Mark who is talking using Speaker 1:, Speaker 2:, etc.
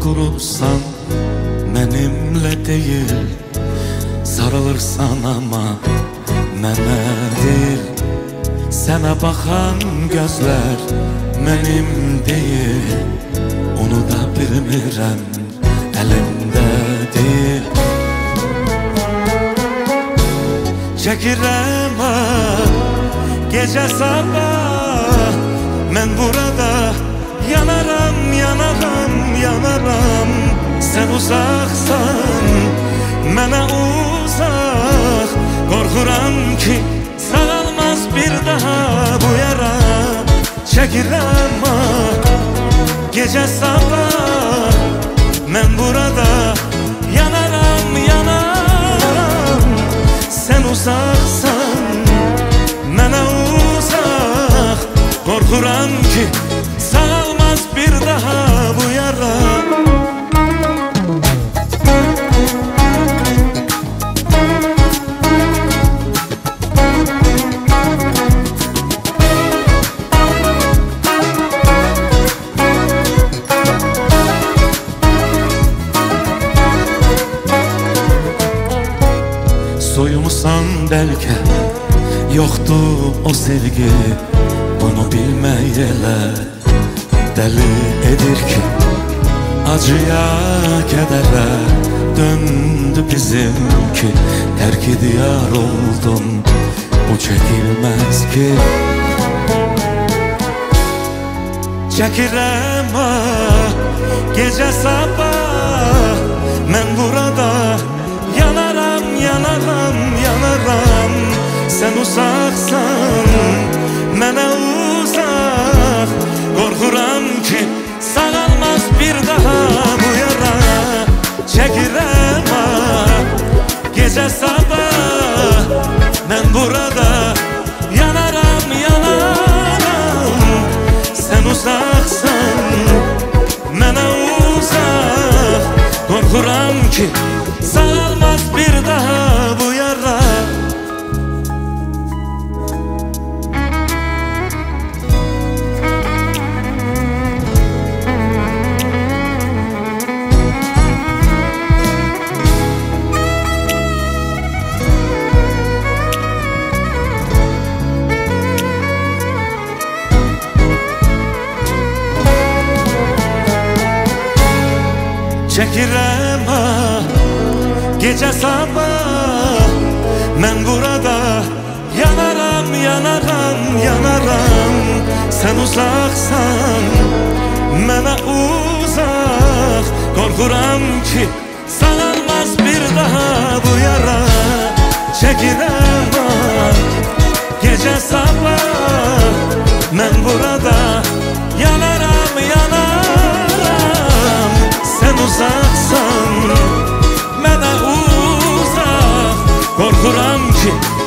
Speaker 1: oturursan benimle değil, sarılırsan ama mənə değil. Sənə baxan gözlər mənim deyil, onu da bilmirəm, əlimdə deyil. Çəkirəm gecə sabah, mən burada yanaram, yanaram, yanaram. Sən uzaqsan, mənə uzaq, qorxuram ki sağalmaz bir daha bu yara. Çəkirəm gecə sabah, mən burada yanaram, yanaram. Sən uzaqsan, mənə uzaq, qorxuram ki sağalmaz bir daha bu yara. Soyumsan bəlkə, yoxdur o sevgi, bunu bilmək elə dəli edir ki, acıya, kədərə döndü bizimki. Tərk ediyar oldum, bu çəkilməz ki. Çəkirəm gecə sabah, mən burada yanaram, yanaram, yanaram. Sən uzaqsan, mənə uzaq, qorxuram ki sağalmaz bir daha bu yara. Çəkirəm gecə sabah, mən burada yanaram, yanaram. Sən uzaqsan, mənə uzaq, qorxuram ki sağalmaz bir daha bu yara. Çəkirəm gecə sabah, mən burada yanaram, yanaram, yanaram. Sən uzaqsan, mənə uzaq, qorxuram ki sağalmaz bir daha bu yara. Çəkirəm gecə sabah, mən burada yanaram, yanaram. Sən uzaqsan, mənə uzaq, qorxuram ki